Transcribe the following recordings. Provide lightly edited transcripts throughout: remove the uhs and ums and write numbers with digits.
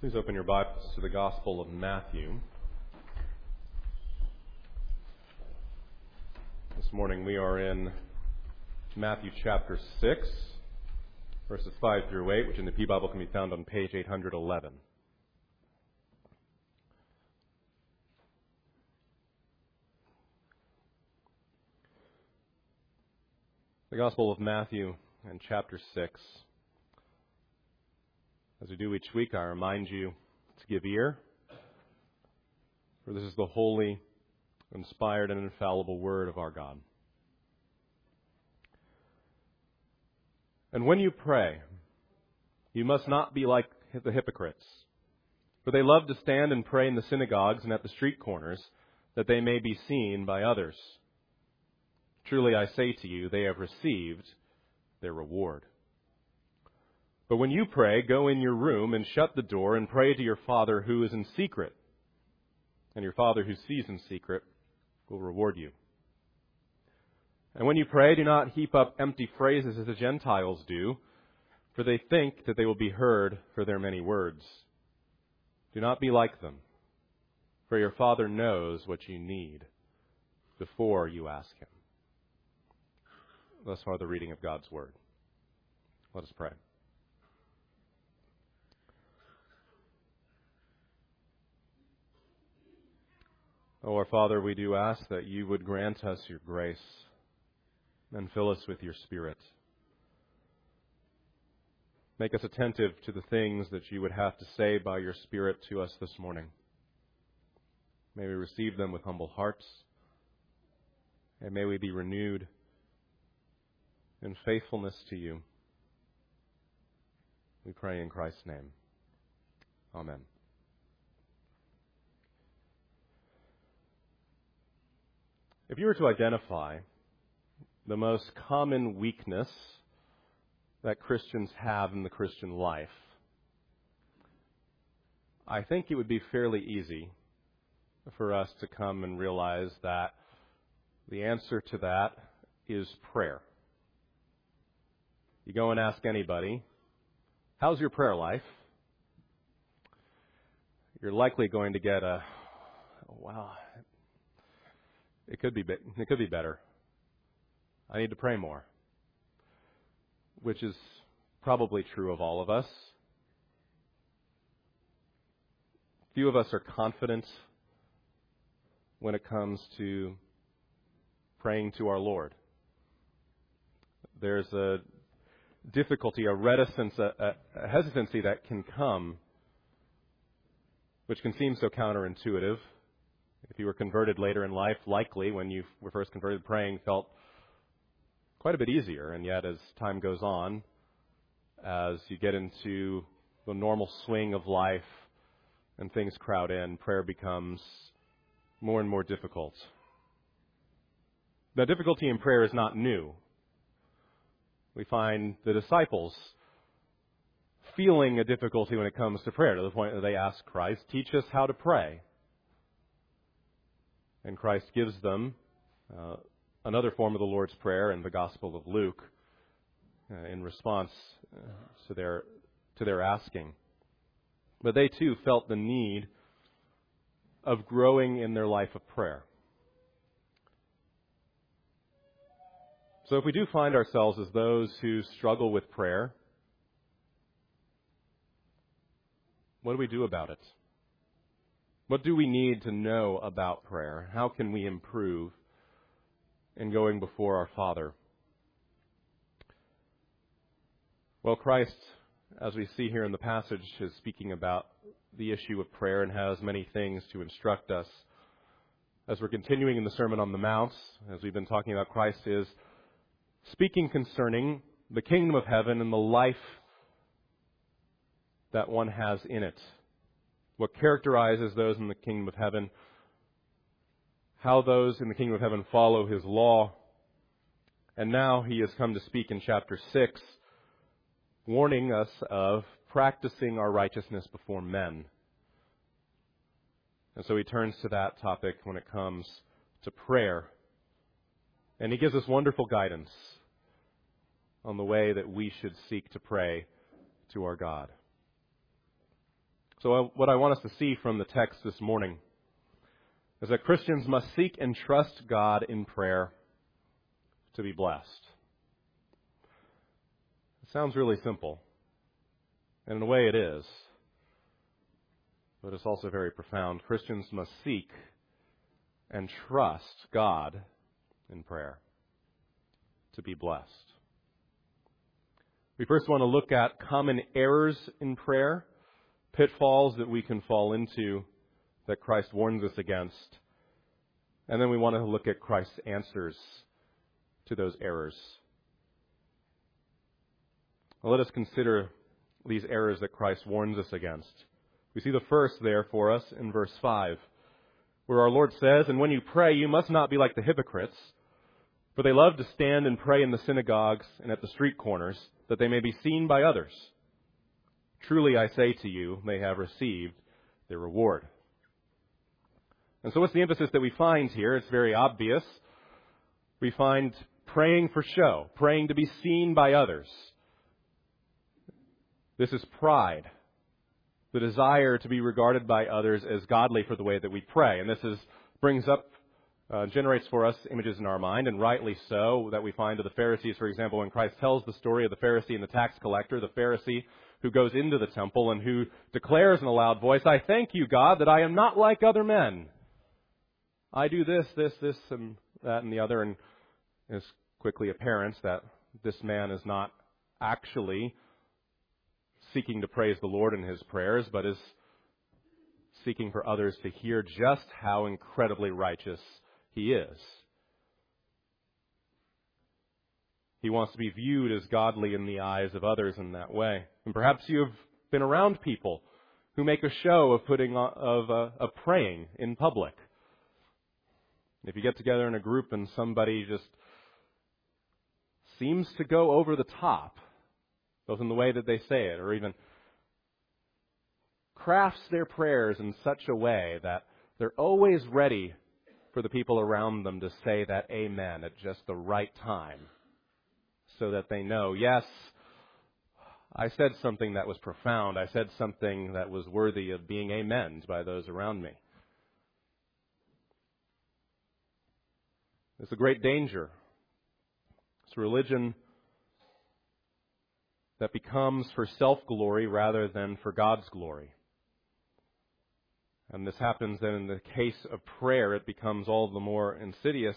Please open your Bibles to the Gospel of Matthew. This morning we are in Matthew chapter 6, verses 5 through 8, which in the P Bible can be found on page 811. The Gospel of Matthew and chapter 6. As we do each week, I remind you to give ear, for this is the holy, inspired, and infallible Word of our God. And when you pray, you must not be like the hypocrites, for they love to stand and pray in the synagogues and at the street corners, that they may be seen by others. Truly I say to you, they have received their reward. But when you pray, go in your room and shut the door and pray to your Father who is in secret. And your Father who sees in secret will reward you. And when you pray, do not heap up empty phrases as the Gentiles do, for they think that they will be heard for their many words. Do not be like them, for your Father knows what you need before you ask Him. Thus far the reading of God's Word. Let us pray. O our Father, we do ask that you would grant us your grace and fill us with your Spirit. Make us attentive to the things that you would have to say by your Spirit to us this morning. May we receive them with humble hearts, and may we be renewed in faithfulness to you. We pray in Christ's name. Amen. If you were to identify the most common weakness that Christians have in the Christian life, I think it would be fairly easy for us to come and realize that the answer to that is prayer. You go and ask anybody, how's your prayer life? You're likely going to get a, wow, it could be better. I need to pray more. Which is probably true of all of us. Few of us are confident when it comes to praying to our Lord. There's a difficulty, a reticence, a hesitancy that can come, which can seem so counterintuitive. If you were converted later in life, likely when you were first converted, praying felt quite a bit easier. And yet as time goes on, as you get into the normal swing of life and things crowd in, prayer becomes more and more difficult. The difficulty in prayer is not new. We find the disciples feeling a difficulty when it comes to prayer, to the point that they ask Christ, teach us how to pray. And Christ gives them another form of the Lord's Prayer in the Gospel of Luke in response to their asking. But they too felt the need of growing in their life of prayer. So if we do find ourselves as those who struggle with prayer, what do we do about it? What do we need to know about prayer? How can we improve in going before our Father? Well, Christ, as we see here in the passage, is speaking about the issue of prayer and has many things to instruct us. As we're continuing in the Sermon on the Mount, as we've been talking about, Christ is speaking concerning the kingdom of heaven and the life that one has in it. What characterizes those in the kingdom of heaven, how those in the kingdom of heaven follow His law. And now He has come to speak in chapter 6, warning us of practicing our righteousness before men. And so He turns to that topic when it comes to prayer. And He gives us wonderful guidance on the way that we should seek to pray to our God. So what I want us to see from the text this morning is that Christians must seek and trust God in prayer to be blessed. It sounds really simple, and in a way it is, but it's also very profound. Christians must seek and trust God in prayer to be blessed. We first want to look at common errors in prayer, pitfalls that we can fall into that Christ warns us against. And then we want to look at Christ's answers to those errors. Well, let us consider these errors that Christ warns us against. We see the first there for us in verse 5, where our Lord says, "And when you pray, you must not be like the hypocrites, for they love to stand and pray in the synagogues and at the street corners, that they may be seen by others. Truly I say to you, they have received their reward." And so what's the emphasis that we find here? It's very obvious. We find praying for show, praying to be seen by others. This is pride, the desire to be regarded by others as godly for the way that we pray. And this generates for us images in our mind, and rightly so, that we find of the Pharisees, for example, when Christ tells the story of the Pharisee and the tax collector, the Pharisee who goes into the temple and who declares in a loud voice, "I thank you, God, that I am not like other men. I do this, and that, and the other," and it's quickly apparent that this man is not actually seeking to praise the Lord in his prayers, but is seeking for others to hear just how incredibly righteous he is. He wants to be viewed as godly in the eyes of others in that way. And perhaps you have been around people who make a show of praying in public. If you get together in a group and somebody just seems to go over the top, both in the way that they say it, or even crafts their prayers in such a way that they're always ready for the people around them to say that amen at just the right time, so that they know, yes, I said something that was profound. I said something that was worthy of being amened by those around me. It's a great danger. It's religion that becomes for self-glory rather than for God's glory. And this happens then in the case of prayer. It becomes all the more insidious.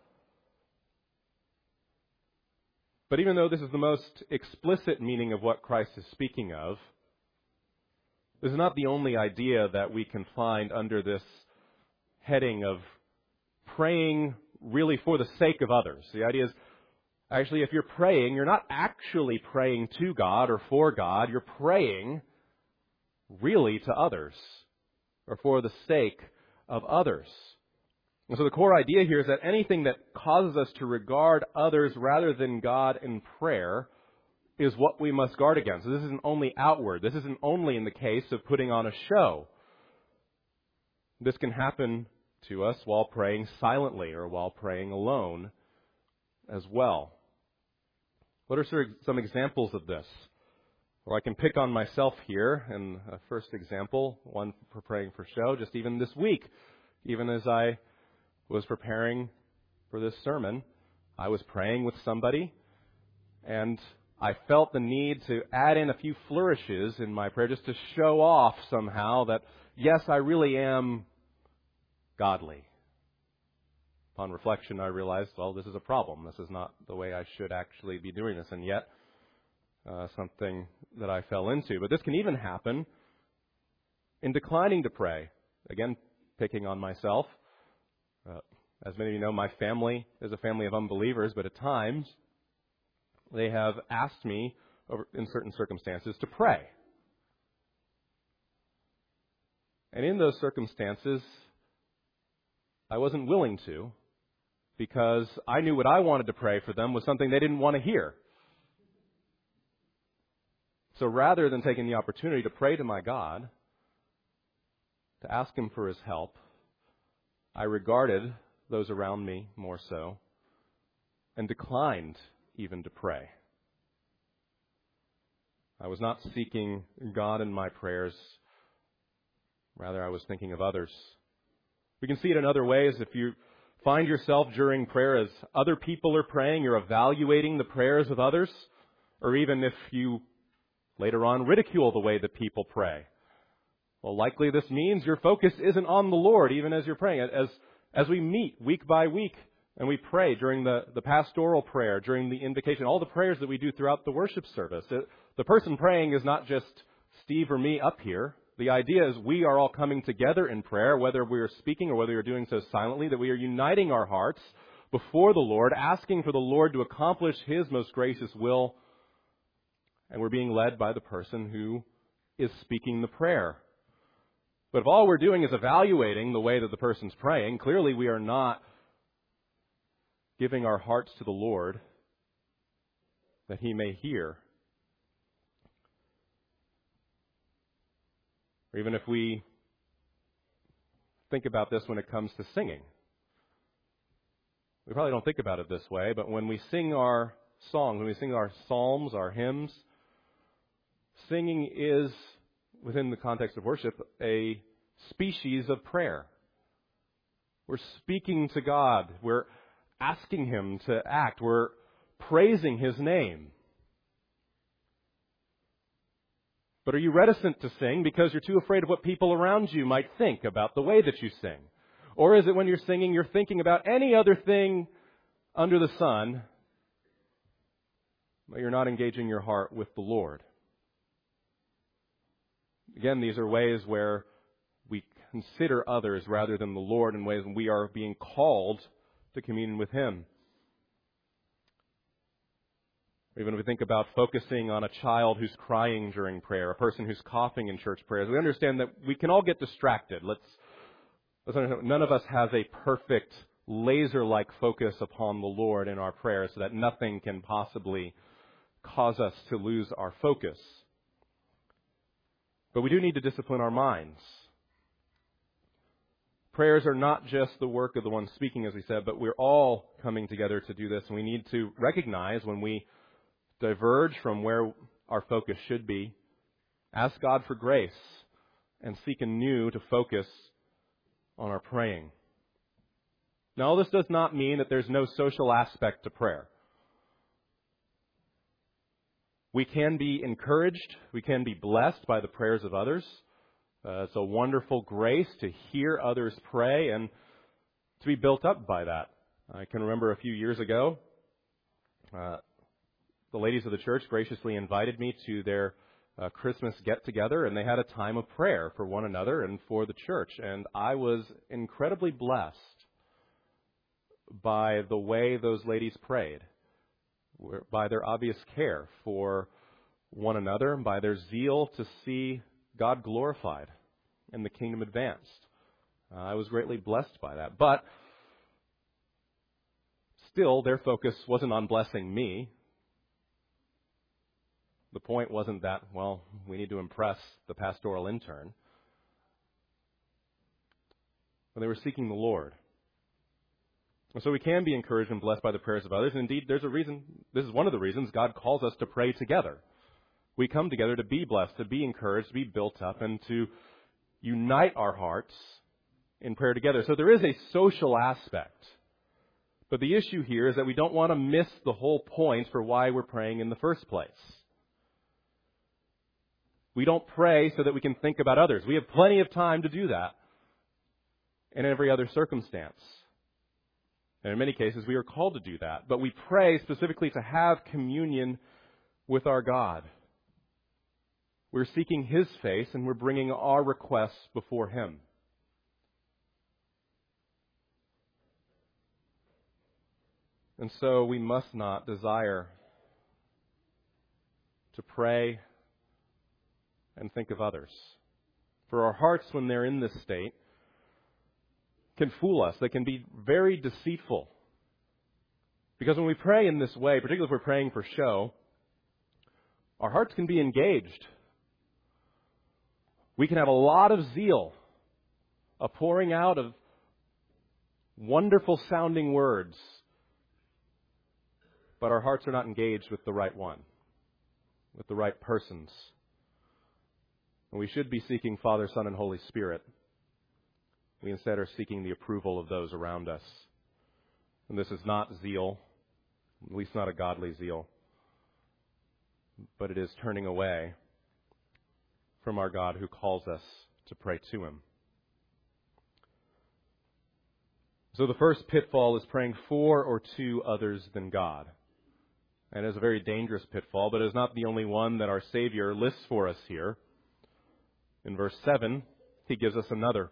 But even though this is the most explicit meaning of what Christ is speaking of, this is not the only idea that we can find under this heading of praying really for the sake of others. The idea is, actually, if you're praying, you're not actually praying to God or for God. You're praying really to others, or for the sake of others. And so the core idea here is that anything that causes us to regard others rather than God in prayer is what we must guard against. So this isn't only outward. This isn't only in the case of putting on a show. This can happen to us while praying silently or while praying alone as well. What are some examples of this? Well, I can pick on myself here. And a first example, one for praying for show, just even this week, even as I was preparing for this sermon, I was praying with somebody, and I felt the need to add in a few flourishes in my prayer just to show off somehow that, yes, I really am godly. Upon reflection, I realized, well, this is a problem. This is not the way I should actually be doing this, and yet something that I fell into. But this can even happen in declining to pray. Again, picking on myself. As many of you know, my family is a family of unbelievers, but at times they have asked me, in certain circumstances, to pray. And in those circumstances, I wasn't willing to, because I knew what I wanted to pray for them was something they didn't want to hear. So rather than taking the opportunity to pray to my God, to ask Him for His help, I regarded those around me more so and declined even to pray. I was not seeking God in my prayers Rather, I was thinking of others. We can see it in other ways. If you find yourself during prayer as other people are praying, you're evaluating the prayers of others, or even if you later on ridicule the way that people pray. Well, likely this means your focus isn't on the Lord, even as you're praying. As we meet week by week and we pray during the pastoral prayer, during the invocation, all the prayers that we do throughout the worship service, the person praying is not just Steve or me up here. The idea is we are all coming together in prayer, whether we are speaking or whether we are doing so silently, that we are uniting our hearts before the Lord, asking for the Lord to accomplish His most gracious will, and we're being led by the person who is speaking the prayer. But if all we're doing is evaluating the way that the person's praying, clearly we are not giving our hearts to the Lord that He may hear. Or even if we think about this when it comes to singing. We probably don't think about it this way, but when we sing our songs, when we sing our psalms, our hymns, singing is, within the context of worship, a species of prayer. We're speaking to God. We're asking Him to act. We're praising His name. But are you reticent to sing because you're too afraid of what people around you might think about the way that you sing? Or is it when you're singing, you're thinking about any other thing under the sun, but you're not engaging your heart with the Lord? Again, these are ways where we consider others rather than the Lord, in ways when we are being called to communion with Him. Even if we think about focusing on a child who's crying during prayer, a person who's coughing in church prayers, we understand that we can all get distracted. Let's understand, none of us has a perfect laser-like focus upon the Lord in our prayers so that nothing can possibly cause us to lose our focus. But we do need to discipline our minds. Prayers are not just the work of the one speaking, as we said, but we're all coming together to do this. And we need to recognize when we diverge from where our focus should be, ask God for grace, and seek anew to focus on our praying. Now, this does not mean that there's no social aspect to prayer. We can be encouraged, we can be blessed by the prayers of others. It's a wonderful grace to hear others pray and to be built up by that. I can remember a few years ago, the ladies of the church graciously invited me to their Christmas get-together, and they had a time of prayer for one another and for the church. And I was incredibly blessed by the way those ladies prayed, by their obvious care for one another, and by their zeal to see God glorified and the kingdom advanced. I was greatly blessed by that. But still, their focus wasn't on blessing me. The point wasn't that, well, we need to impress the pastoral intern. But they were seeking the Lord. And so we can be encouraged and blessed by the prayers of others. And indeed, there's a reason, this is one of the reasons God calls us to pray together. We come together to be blessed, to be encouraged, to be built up, and to unite our hearts in prayer together. So there is a social aspect. But the issue here is that we don't want to miss the whole point for why we're praying in the first place. We don't pray so that we can think about others. We have plenty of time to do that in every other circumstance. And in many cases, we are called to do that. But we pray specifically to have communion with our God. We're seeking His face, and we're bringing our requests before Him. And so we must not desire to pray and think of others. For our hearts, when they're in this state, can fool us. They can be very deceitful. Because when we pray in this way, particularly if we're praying for show, our hearts can be engaged. We can have a lot of zeal, a pouring out of wonderful sounding words, but our hearts are not engaged with the right one, with the right persons. And we should be seeking Father, Son, and Holy Spirit. We instead are seeking the approval of those around us. And this is not zeal, at least not a godly zeal, but it is turning away from our God who calls us to pray to Him. So the first pitfall is praying for or to others than God. And it is a very dangerous pitfall, but it is not the only one that our Savior lists for us here. In verse 7, He gives us another.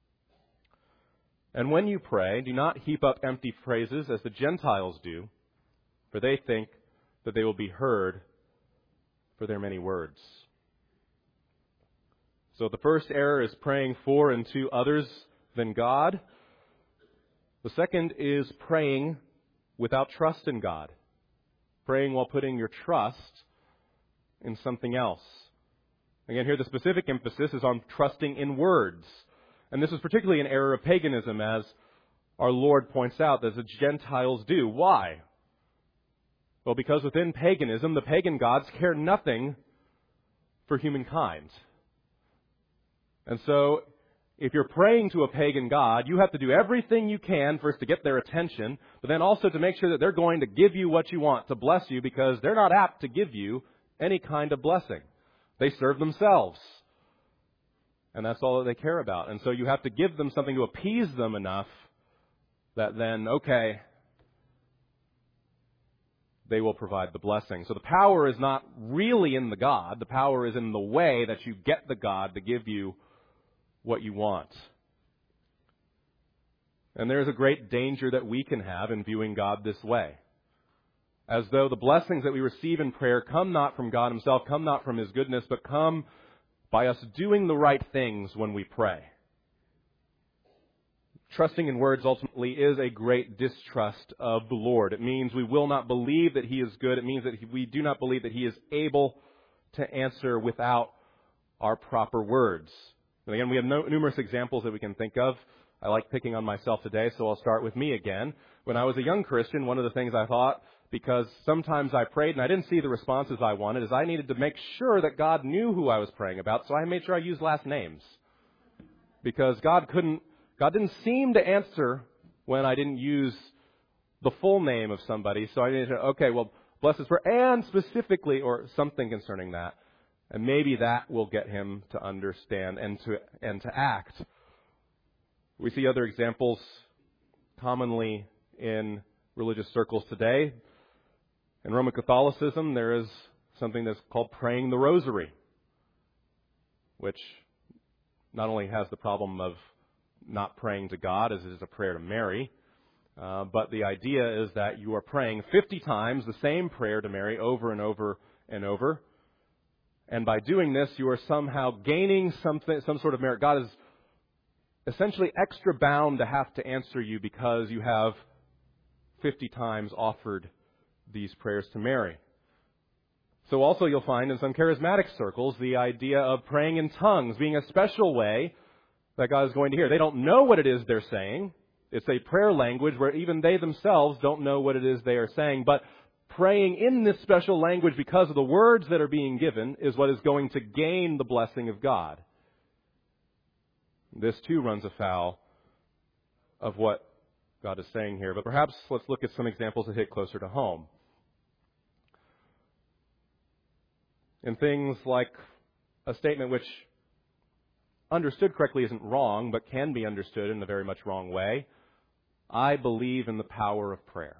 And when you pray, do not heap up empty phrases as the Gentiles do, for they think that they will be heard for their many words. So the first error is praying for and to others than God. The second is praying without trust in God. Praying while putting your trust in something else. Again, here the specific emphasis is on trusting in words. And this is particularly an error of paganism, as our Lord points out, that the Gentiles do. Why? Well, because within paganism, the pagan gods care nothing for humankind. And so, if you're praying to a pagan god, you have to do everything you can first to get their attention, but then also to make sure that they're going to give you what you want, to bless you, because they're not apt to give you any kind of blessing. They serve themselves. And that's all that they care about. And so you have to give them something to appease them enough that then, okay, they will provide the blessing. So the power is not really in the God. The power is in the way that you get the God to give you what you want. And there is a great danger that we can have in viewing God this way. As though the blessings that we receive in prayer come not from God Himself, come not from His goodness, but come by us doing the right things when we pray. Trusting in words ultimately is a great distrust of the Lord. It means we will not believe that He is good. It means that we do not believe that He is able to answer without our proper words. And again, we have numerous examples that we can think of. I like picking on myself today, so I'll start with me again. When I was a young Christian, one of the things I thought, because sometimes I prayed and I didn't see the responses I wanted, is I needed to make sure that God knew who I was praying about, so I made sure I used last names. Because God didn't seem to answer when I didn't use the full name of somebody, so I needed to, okay, well, bless His prayer, and specifically, or something concerning that. And maybe that will get Him to understand and to act. We see other examples commonly in religious circles today. In Roman Catholicism, there is something that's called praying the rosary, which not only has the problem of not praying to God as it is a prayer to Mary, but the idea is that you are praying 50 times the same prayer to Mary over and over and over. And by doing this, you are somehow gaining some sort of merit. God is essentially extra bound to have to answer you because you have 50 times offered these prayers to Mary. So also you'll find in some charismatic circles the idea of praying in tongues being a special way that God is going to hear. They don't know what it is they're saying. It's a prayer language where even they themselves don't know what it is they are saying. But praying in this special language because of the words that are being given is what is going to gain the blessing of God. This too runs afoul of what God is saying here. But perhaps let's look at some examples that hit closer to home. In things like a statement which, understood correctly, isn't wrong, but can be understood in a very much wrong way. I believe in the power of prayer.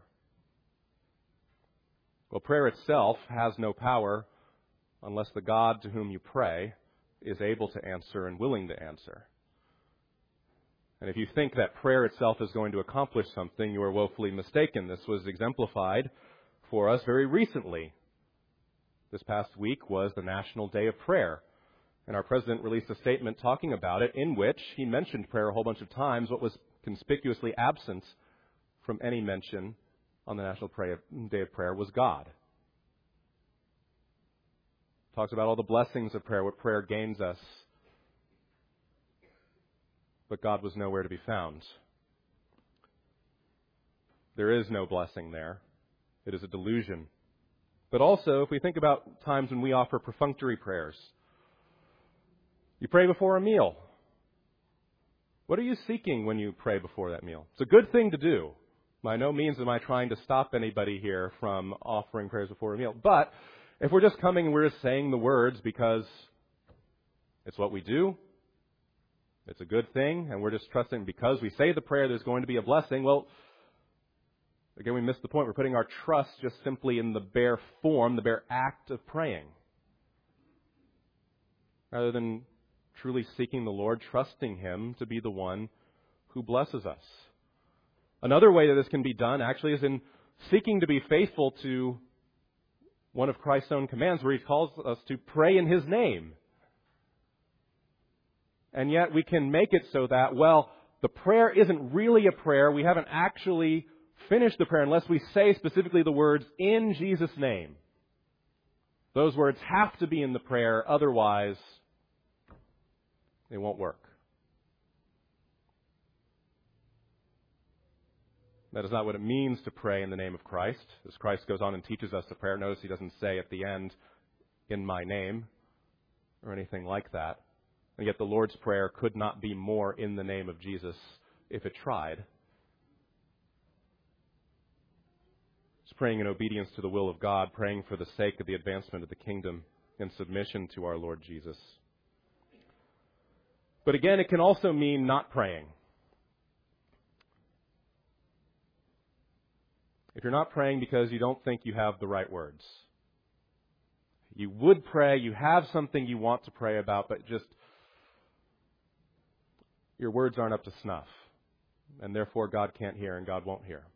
Well, prayer itself has no power unless the God to whom you pray is able to answer and willing to answer. And if you think that prayer itself is going to accomplish something, you are woefully mistaken. This was exemplified for us very recently. This past week was the National Day of Prayer. And our president released a statement talking about it in which he mentioned prayer a whole bunch of times. What was conspicuously absent from any mention on the National Day of Prayer was God. Talks about all the blessings of prayer, what prayer gains us. But God was nowhere to be found. There is no blessing there. It is a delusion. But also, if we think about times when we offer perfunctory prayers, You pray before a meal. What are you seeking when you pray before that meal? It's a good thing to do. By no means am I trying to stop anybody here from offering prayers before a meal. But if we're just coming and we're just saying the words because it's what we do, it's a good thing, and we're just trusting because we say the prayer there's going to be a blessing, well, again, we miss the point. We're putting our trust just simply in the bare form, the bare act of praying, rather than truly seeking the Lord, trusting Him to be the one who blesses us. Another way that this can be done actually is in seeking to be faithful to one of Christ's own commands where He calls us to pray in His name. And yet we can make it so that, well, the prayer isn't really a prayer. We haven't actually finished the prayer unless we say specifically the words, in Jesus' name. Those words have to be in the prayer, otherwise it won't work. That is not what it means to pray in the name of Christ. As Christ goes on and teaches us the prayer, notice He doesn't say at the end, in my name, or anything like that. And yet the Lord's Prayer could not be more in the name of Jesus if it tried. It's praying in obedience to the will of God, praying for the sake of the advancement of the kingdom in submission to our Lord Jesus. But again, it can also mean not praying. If you're not praying because you don't think you have the right words, you would pray, you have something you want to pray about, but just your words aren't up to snuff, and therefore God can't hear and God won't hear.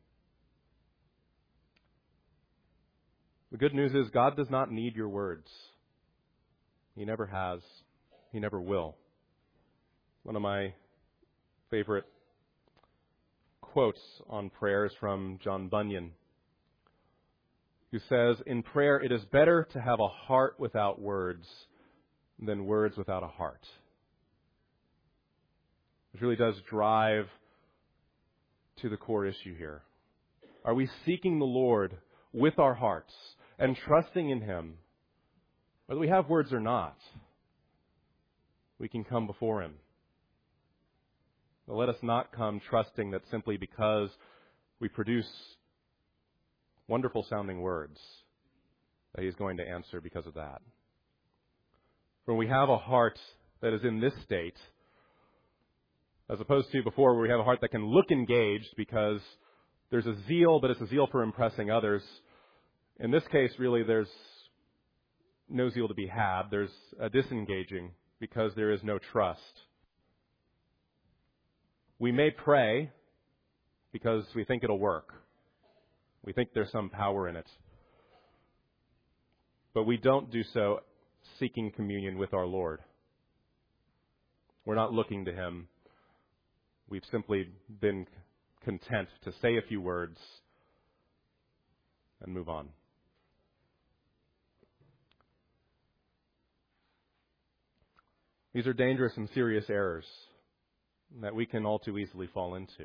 The good news is God does not need your words. He never has. He never will. One of my favorite quotes on prayer is from John Bunyan, who says, in prayer it is better to have a heart without words than words without a heart. Which really does drive to the core issue here. Are we seeking the Lord with our hearts and trusting in Him? Whether we have words or not, we can come before Him. But let us not come trusting that simply because we produce wonderful sounding words that He's going to answer because of that. When we have a heart that is in this state, as opposed to before where we have a heart that can look engaged because there's a zeal, but it's a zeal for impressing others. In this case, really, there's no zeal to be had. There's a disengaging because there is no trust. We may pray because we think it'll work. We think there's some power in it. But we don't do so seeking communion with our Lord. We're not looking to Him. We've simply been content to say a few words and move on. These are dangerous and serious errors that we can all too easily fall into.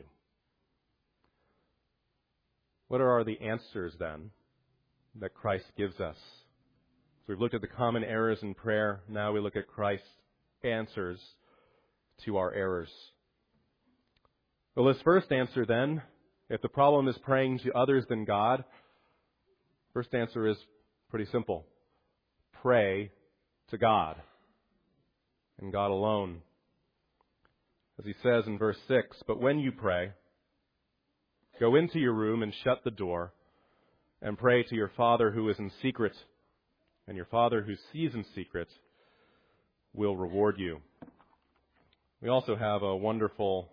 What are the answers then that Christ gives us? So we've looked at the common errors in prayer. Now we look at Christ's answers to our errors. Well, this first answer then, if the problem is praying to others than God, first answer is pretty simple. Pray to God and God alone. As He says in verse 6, but when you pray, go into your room and shut the door and pray to your Father who is in secret, and your Father who sees in secret will reward you. We also have a wonderful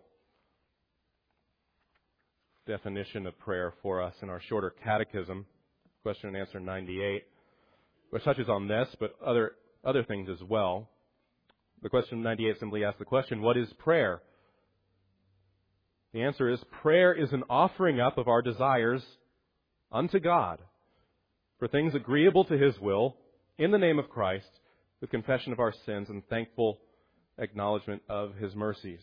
definition of prayer for us in our shorter catechism, question and answer 98, which touches on this, but other things as well. The question 98 simply asks the question, what is prayer? The answer is, prayer is an offering up of our desires unto God for things agreeable to His will in the name of Christ, with confession of our sins and thankful acknowledgement of His mercies.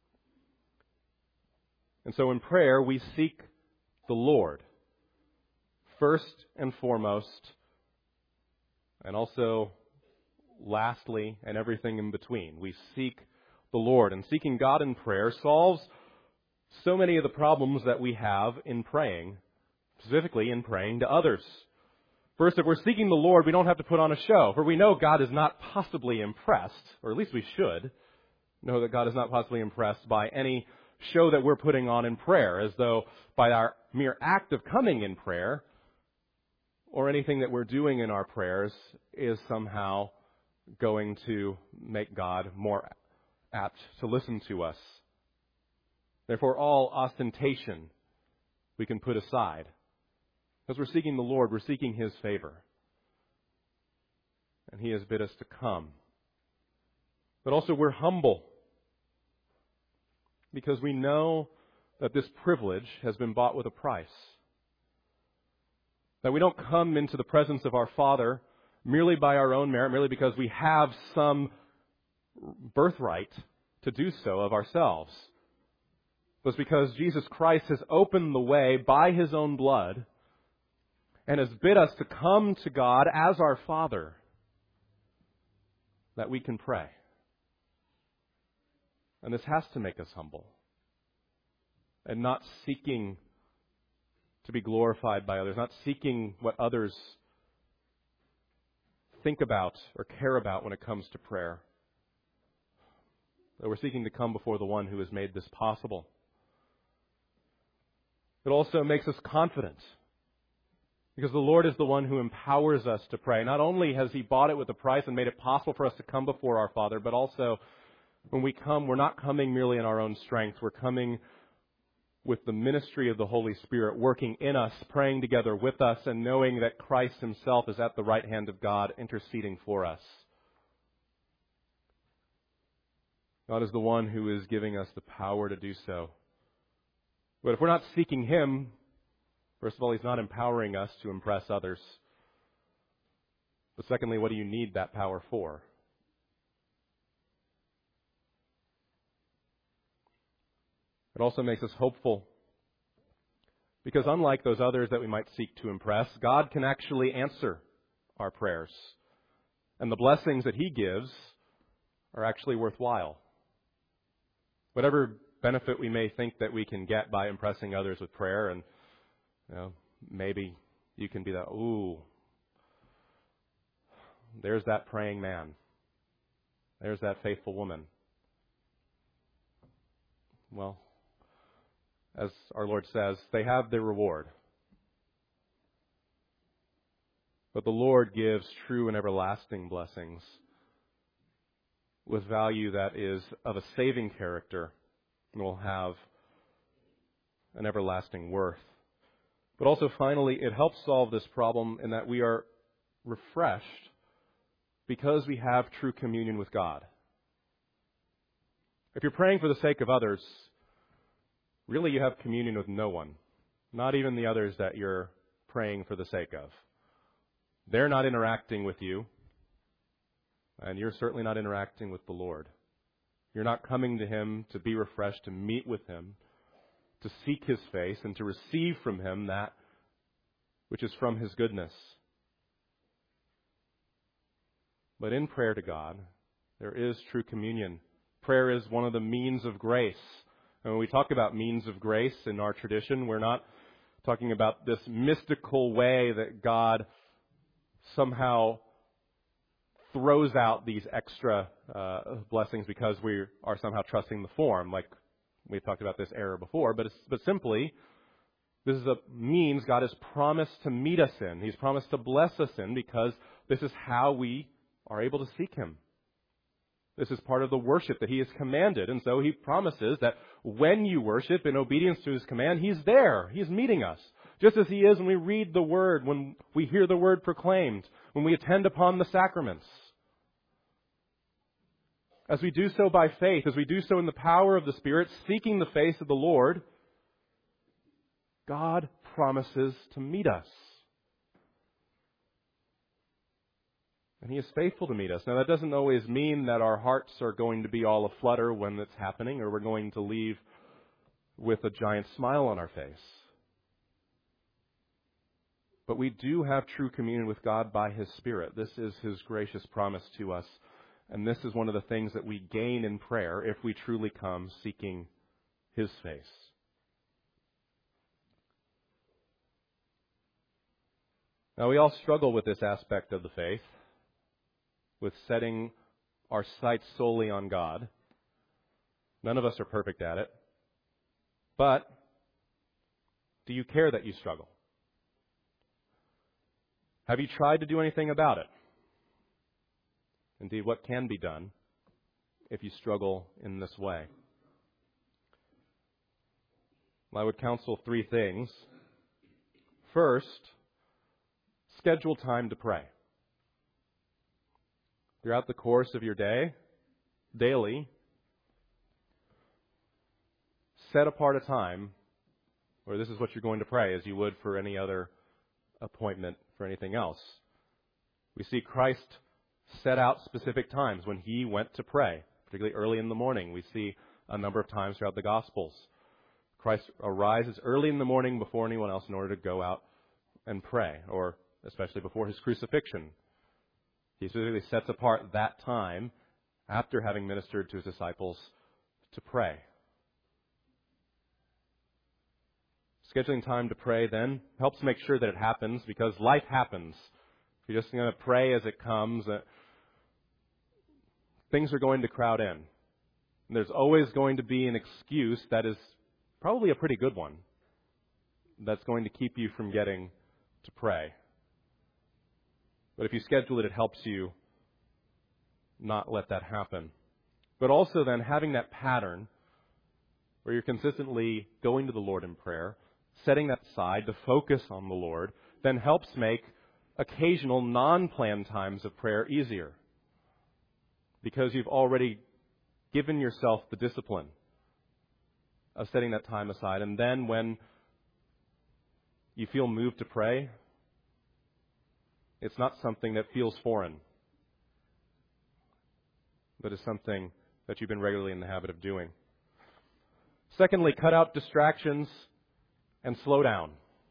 And so in prayer, we seek the Lord first and foremost, and also lastly, and everything in between. We seek the Lord, and seeking God in prayer solves so many of the problems that we have in praying, specifically in praying to others. First, if we're seeking the Lord, we don't have to put on a show, for we know God is not possibly impressed, or at least we should know that God is not possibly impressed by any show that we're putting on in prayer, as though by our mere act of coming in prayer, or anything that we're doing in our prayers, is somehow going to make God more apt to listen to us. Therefore, all ostentation we can put aside. Because we're seeking the Lord, we're seeking His favor. And He has bid us to come. But also we're humble, because we know that this privilege has been bought with a price. That we don't come into the presence of our Father merely by our own merit, merely because we have some birthright to do so of ourselves. But because Jesus Christ has opened the way by His own blood and has bid us to come to God as our Father, that we can pray. And this has to make us humble and not seeking to be glorified by others, not seeking what others think about or care about when it comes to prayer. That we're seeking to come before the one who has made this possible. It also makes us confident, because the Lord is the one who empowers us to pray. Not only has He bought it with a price and made it possible for us to come before our Father, but also when we come, we're not coming merely in our own strength. We're coming with the ministry of the Holy Spirit working in us, praying together with us, and knowing that Christ Himself is at the right hand of God interceding for us. God is the one who is giving us the power to do so. But if we're not seeking Him, first of all, He's not empowering us to impress others. But secondly, what do you need that power for? It also makes us hopeful, because unlike those others that we might seek to impress, God can actually answer our prayers. And the blessings that He gives are actually worthwhile. Whatever benefit we may think that we can get by impressing others with prayer, and maybe you can be that, ooh, there's that praying man. There's that faithful woman. Well, as our Lord says, they have their reward. But the Lord gives true and everlasting blessings with value that is of a saving character and will have an everlasting worth. But also, finally, it helps solve this problem in that we are refreshed because we have true communion with God. If you're praying for the sake of others, really you have communion with no one, not even the others that you're praying for the sake of. They're not interacting with you, and you're certainly not interacting with the Lord. You're not coming to Him to be refreshed, to meet with Him, to seek His face, and to receive from Him that which is from His goodness. But in prayer to God, there is true communion. Prayer is one of the means of grace. And when we talk about means of grace in our tradition, we're not talking about this mystical way that God somehow throws out these extra blessings because we are somehow trusting the form, like we've talked about this error before. But simply, this is a means God has promised to meet us in. He's promised to bless us in, because this is how we are able to seek Him. This is part of the worship that He has commanded. And so He promises that when you worship in obedience to His command, He's there. He's meeting us. Just as He is when we read the Word, when we hear the Word proclaimed, when we attend upon the sacraments. As we do so by faith, as we do so in the power of the Spirit, seeking the face of the Lord, God promises to meet us. And He is faithful to meet us. Now, that doesn't always mean that our hearts are going to be all aflutter when it's happening, or we're going to leave with a giant smile on our face. But we do have true communion with God by His Spirit. This is His gracious promise to us. And this is one of the things that we gain in prayer if we truly come seeking His face. Now, we all struggle with this aspect of the faith, with setting our sights solely on God. None of us are perfect at it. But do you care that you struggle? Have you tried to do anything about it? Indeed, what can be done if you struggle in this way? I would counsel 3 things. First, schedule time to pray. Throughout the course of your day, daily, set apart a time where this is what you're going to pray as you would for any other appointment for anything else. We see Christ set out specific times when He went to pray, particularly early in the morning. We see a number of times throughout the Gospels. Christ arises early in the morning before anyone else in order to go out and pray, or especially before His crucifixion. He specifically sets apart that time after having ministered to His disciples to pray. Scheduling time to pray then helps make sure that it happens, because life happens. If you're just going to pray as it comes, things are going to crowd in. And there's always going to be an excuse that is probably a pretty good one that's going to keep you from getting to pray. But if you schedule it, it helps you not let that happen. But also then having that pattern where you're consistently going to the Lord in prayer, setting that aside to focus on the Lord, then helps make occasional non-planned times of prayer easier. Because you've already given yourself the discipline of setting that time aside. And then when you feel moved to pray, it's not something that feels foreign, but is something that you've been regularly in the habit of doing. Secondly, cut out distractions and slow down.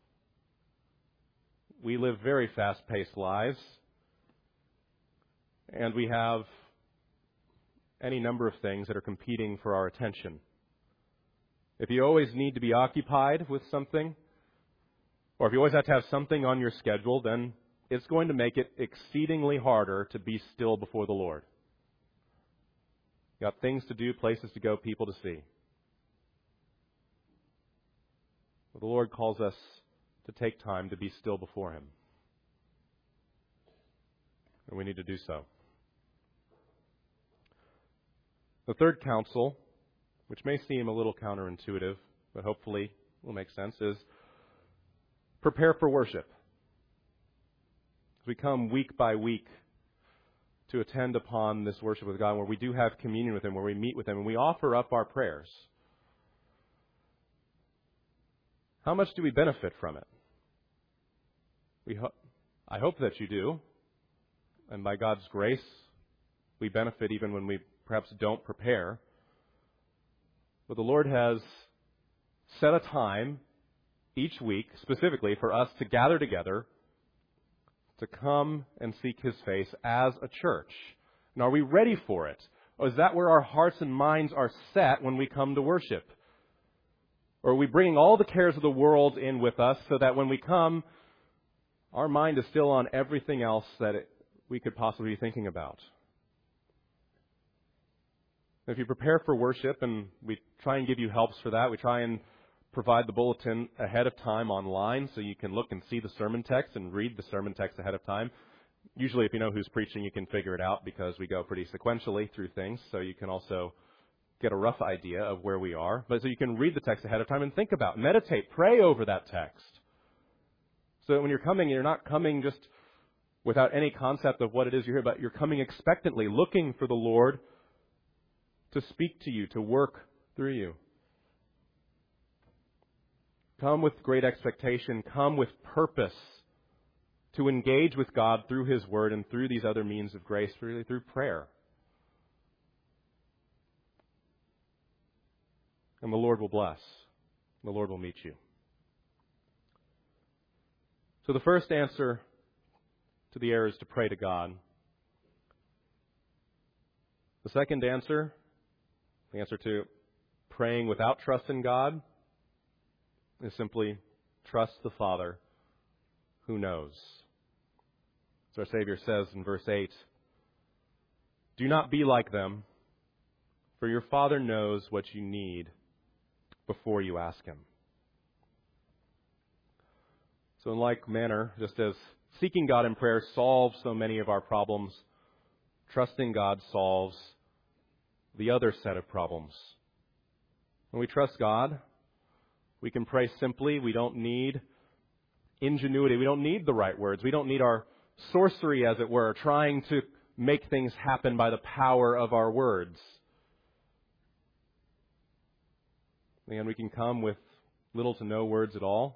We live very fast-paced lives, and we have any number of things that are competing for our attention. If you always need to be occupied with something, or if you always have to have something on your schedule, then it's going to make it exceedingly harder to be still before the Lord. You got things to do, places to go, people to see. But the Lord calls us to take time to be still before Him. And we need to do so. The third counsel, which may seem a little counterintuitive, but hopefully will make sense, is prepare for worship. As we come week by week to attend upon this worship with God, where we do have communion with Him, where we meet with Him, and we offer up our prayers, how much do we benefit from it? I hope that you do. And by God's grace, we benefit even when we perhaps don't prepare. But the Lord has set a time each week specifically for us to gather together to come and seek His face as a church. And are we ready for it? Or is that where our hearts and minds are set when we come to worship? Or are we bringing all the cares of the world in with us so that when we come, our mind is still on everything else that we could possibly be thinking about? If you prepare for worship, and we try and give you helps for that, we try and provide the bulletin ahead of time online so you can look and see the sermon text and read the sermon text ahead of time. Usually, if you know who's preaching, you can figure it out because we go pretty sequentially through things, so you can also get a rough idea of where we are. But so you can read the text ahead of time and think about, meditate, pray over that text. So that when you're coming, you're not coming just without any concept of what it is you're here, but you're coming expectantly, looking for the Lord to speak to you, to work through you. Come with great expectation. Come with purpose to engage with God through His Word and through these other means of grace, really through prayer. And the Lord will bless. The Lord will meet you. So the first answer to the error is to pray to God. The second answer, the answer to praying without trust in God, is simply trust the Father who knows. As our Savior says in verse 8, do not be like them, for your Father knows what you need before you ask Him. So in like manner, just as seeking God in prayer solves so many of our problems, trusting God solves the other set of problems. When we trust God, we can pray simply. We don't need ingenuity. We don't need the right words. We don't need our sorcery, as it were, trying to make things happen by the power of our words. And we can come with little to no words at all,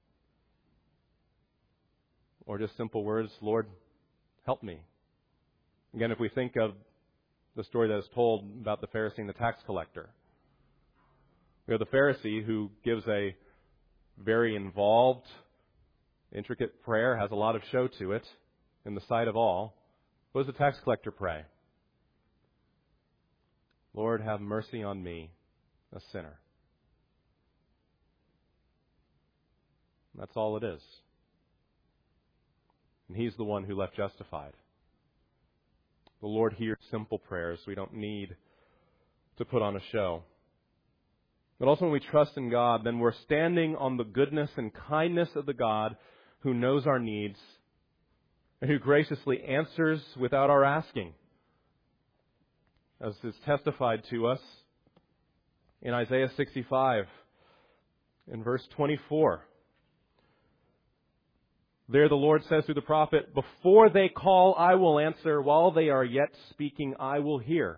or just simple words, Lord, help me. Again, if we think of the story that is told about the Pharisee and the tax collector, we have the Pharisee who gives a very involved, intricate prayer, has a lot of show to it in the sight of all. What does the tax collector pray? Lord, have mercy on me, a sinner. That's all it is. And he's the one who left justified. The Lord hears simple prayers. We don't need to put on a show. But also when we trust in God, then we're standing on the goodness and kindness of the God who knows our needs and who graciously answers without our asking, as is testified to us in Isaiah 65, in verse 24. There the Lord says through the prophet, before they call, I will answer. While they are yet speaking, I will hear.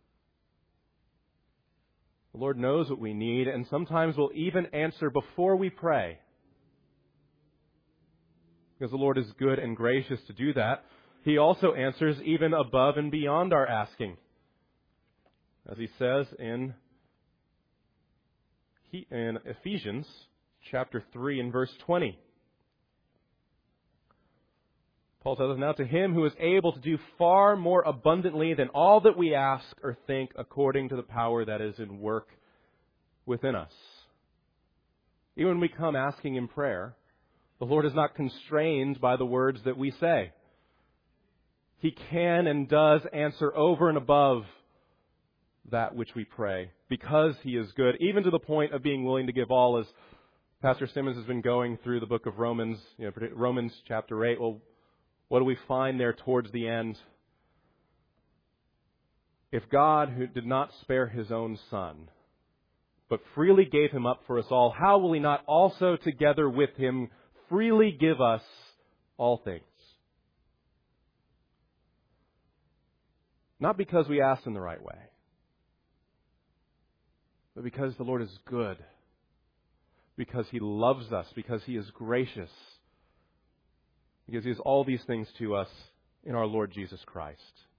The Lord knows what we need, and sometimes will even answer before we pray. Because the Lord is good and gracious to do that. He also answers even above and beyond our asking. As He says in Ephesians chapter 3 and verse 20. Paul says, now to Him who is able to do far more abundantly than all that we ask or think, according to the power that is in work within us. Even when we come asking in prayer, the Lord is not constrained by the words that we say. He can and does answer over and above that which we pray, because He is good, even to the point of being willing to give all, as Pastor Simmons has been going through the book of Romans, Romans chapter 8. Well, what do we find there towards the end? If God, who did not spare His own Son, but freely gave Him up for us all, how will He not also together with Him freely give us all things? Not because we asked in the right way, but because the Lord is good, because He loves us, because He is gracious, because He is all these things to us in our Lord Jesus Christ.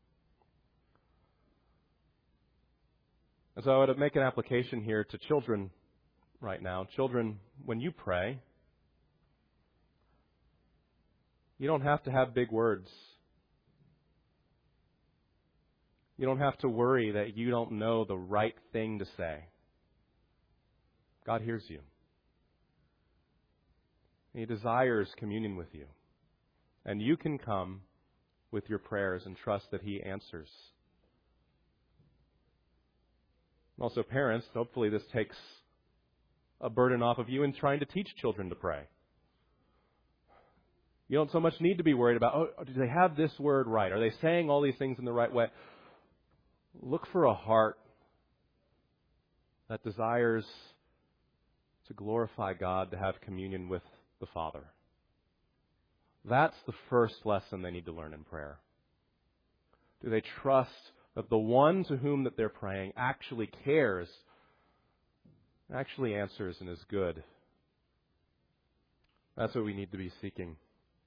And so I would make an application here to children right now. Children, when you pray, you don't have to have big words. You don't have to worry that you don't know the right thing to say. God hears you. He desires communion with you. And you can come with your prayers and trust that He answers. Also, parents, hopefully this takes a burden off of you in trying to teach children to pray. You don't so much need to be worried about, do they have this word right? Are they saying all these things in the right way? Look for a heart that desires to glorify God, to have communion with the Father. That's the first lesson they need to learn in prayer. Do they trust that the one to whom that they're praying actually cares, actually answers, and is good? That's what we need to be seeking.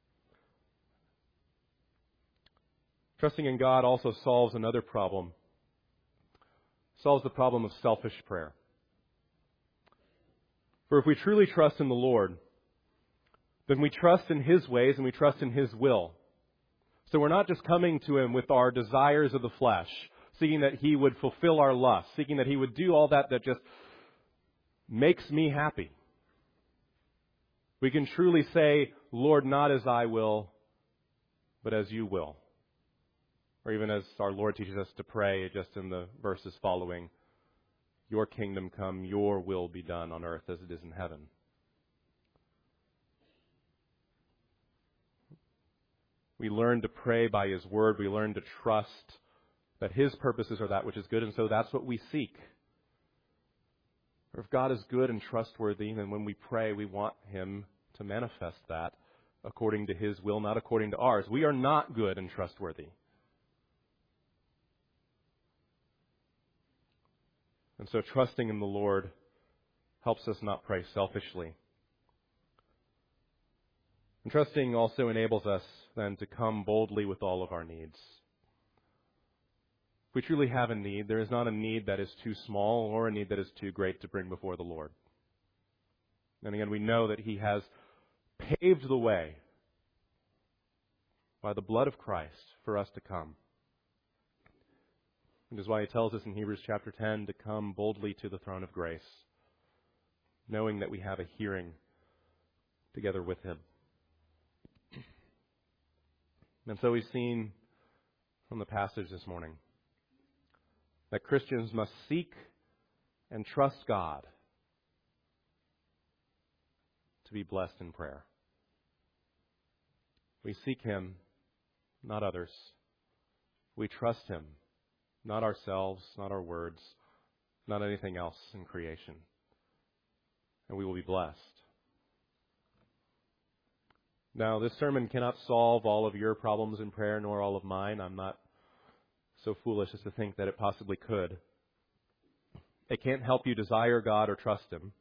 Trusting in God also solves another problem. Solves the problem of selfish prayer. For if we truly trust in the Lord, then we trust in His ways and we trust in His will. So we're not just coming to Him with our desires of the flesh, seeking that He would fulfill our lusts, seeking that He would do all that just makes me happy. We can truly say, Lord, not as I will, but as you will. Or even as our Lord teaches us to pray just in the verses following, your kingdom come, your will be done on earth as it is in heaven. We learn to pray by His word. We learn to trust that His purposes are that which is good, and so that's what we seek. Or if God is good and trustworthy, then when we pray, we want Him to manifest that according to His will, not according to ours. We are not good and trustworthy. And so trusting in the Lord helps us not pray selfishly. And trusting also enables us then to come boldly with all of our needs. If we truly have a need, there is not a need that is too small or a need that is too great to bring before the Lord. And again, we know that He has paved the way by the blood of Christ for us to come. Which is why He tells us in Hebrews chapter 10 to come boldly to the throne of grace, knowing that we have a hearing together with Him. And so we've seen from the passage this morning that Christians must seek and trust God to be blessed in prayer. We seek Him, not others. We trust Him, not ourselves, not our words, not anything else in creation. And we will be blessed. Now, this sermon cannot solve all of your problems in prayer, nor all of mine. I'm not so foolish as to think that it possibly could. It can't help you desire God or trust Him.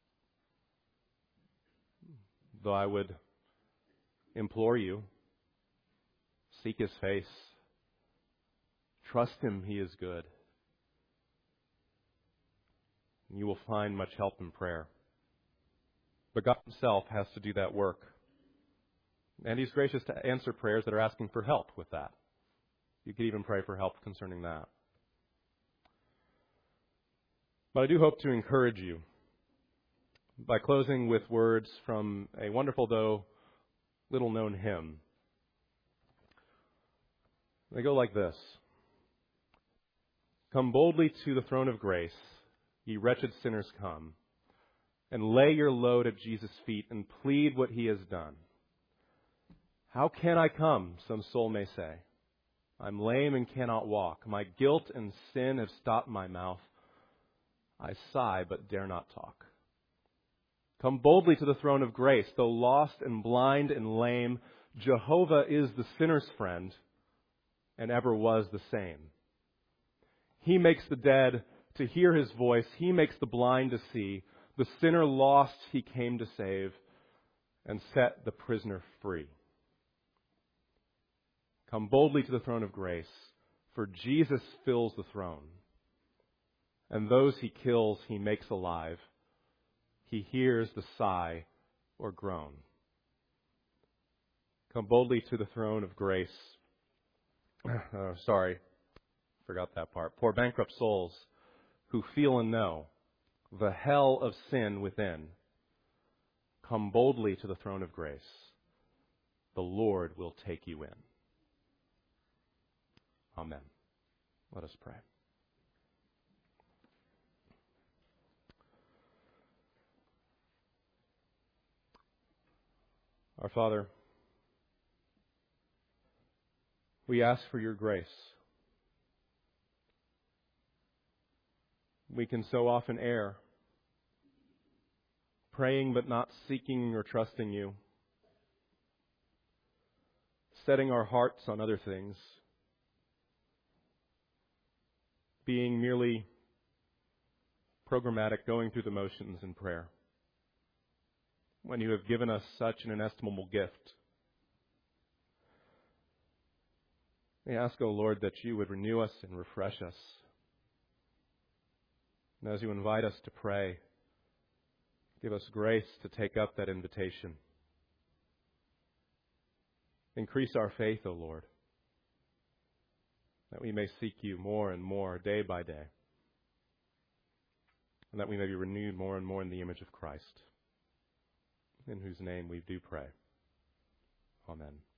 Though I would implore you, seek His face. Trust Him, He is good. And you will find much help in prayer. But God Himself has to do that work. And He's gracious to answer prayers that are asking for help with that. You could even pray for help concerning that. But I do hope to encourage you by closing with words from a wonderful, though little-known hymn. They go like this. Come boldly to the throne of grace, ye wretched sinners come, and lay your load at Jesus' feet and plead what He has done. How can I come, some soul may say. I'm lame and cannot walk. My guilt and sin have stopped my mouth. I sigh but dare not talk. Come boldly to the throne of grace. Though lost and blind and lame, Jehovah is the sinner's friend and ever was the same. He makes the dead to hear His voice. He makes the blind to see. The sinner lost He came to save and set the prisoner free. Come boldly to the throne of grace, for Jesus fills the throne. And those He kills, He makes alive. He hears the sigh or groan. Come boldly to the throne of grace. Forgot that part. Poor bankrupt souls who feel and know the hell of sin within. Come boldly to the throne of grace. The Lord will take you in. Amen. Let us pray. Our Father, we ask for your grace. We can so often err, praying but not seeking or trusting you, setting our hearts on other things, being merely programmatic, going through the motions in prayer, when you have given us such an inestimable gift. We ask, O Lord, that you would renew us and refresh us. And as you invite us to pray, give us grace to take up that invitation. Increase our faith, O Lord, that we may seek you more and more day by day, and that we may be renewed more and more in the image of Christ, in whose name we do pray. Amen.